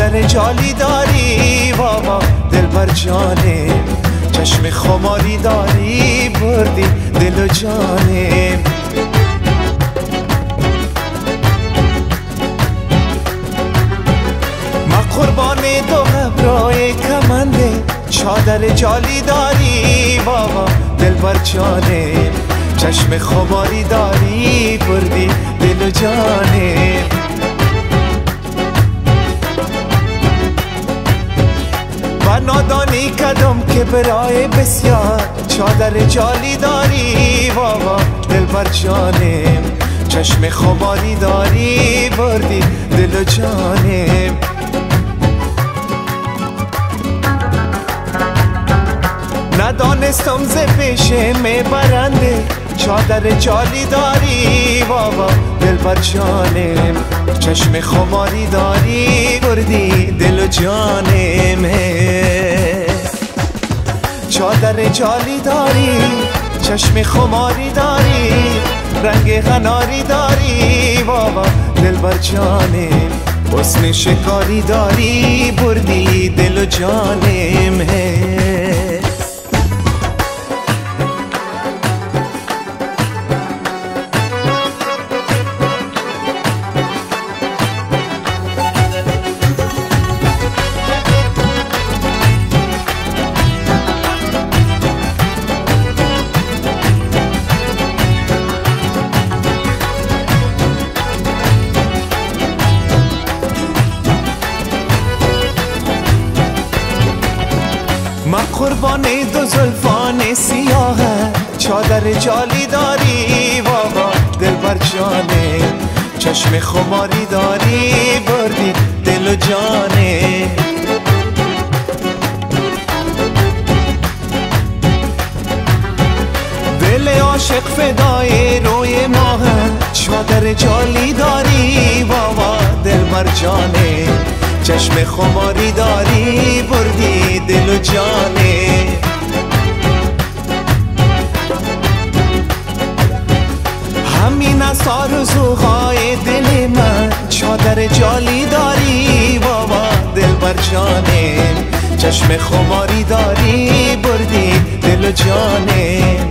چادر جالی داری بابا دلبر جانم، چشم خماری داری بردی دل و جانم. ما قربان دو قبرای کمنده، چادر جالی داری بابا دلبر جانم، چشم خماری داری بردی دل و جانم. و نادانی کدم که برای بسیار، چادر جالی داری بابا دلبر جانم، چشم خماری داری بردی دل و جانم. ندانستم ز پیشه میبرنده، چادر جالی داری بابا دلبر جانم، چشم خماری داری بردی دل و جانم. چادر جالی داری، چشم خماری داری، رنگ غناری داری بابا دلبر جانم، حسن شکاری داری بردی دل و جانم. من قربان دو زلفان سیاهه، چادر جالی داری بابا دلبر جانم، چشم خماری داری بردی دل و جانم. دل عاشق فدای روی ماهه، چادر جالی داری بابا دلبر جانم، چشم خماری داری بردی دل و جانم. همین از آرزوهای دل من، چادر جالی داری بابا دلبر جانم، چشم خماری داری بردی دل و جانم.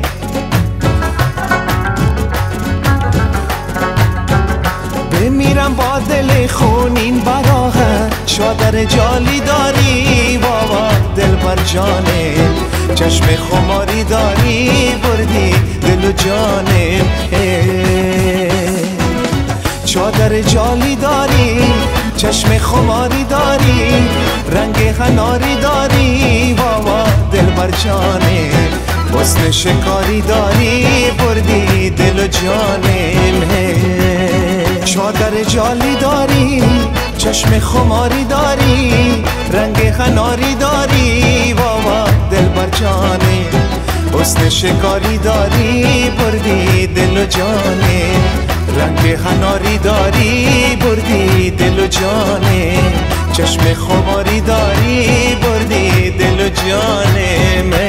بمیرم با دل خونین براغه، چادر جالی داری بابا دلبر جانم، چشم خماری داری بردی دل و جانم. چادر جالی داری، چشم خماری داری، رنگ غناری داری بابا دلبر جانم، حسن شکاری داری بردی دل و جانم. چادر جالی داری، چشم خماری داری، رنگ غناری داری بابا دلبر جانم، حسن شکاری داری بردی دل و جانم، رنگ غناری داری بردی دل و جانم، چشم خماری داری بردی دل و جانم.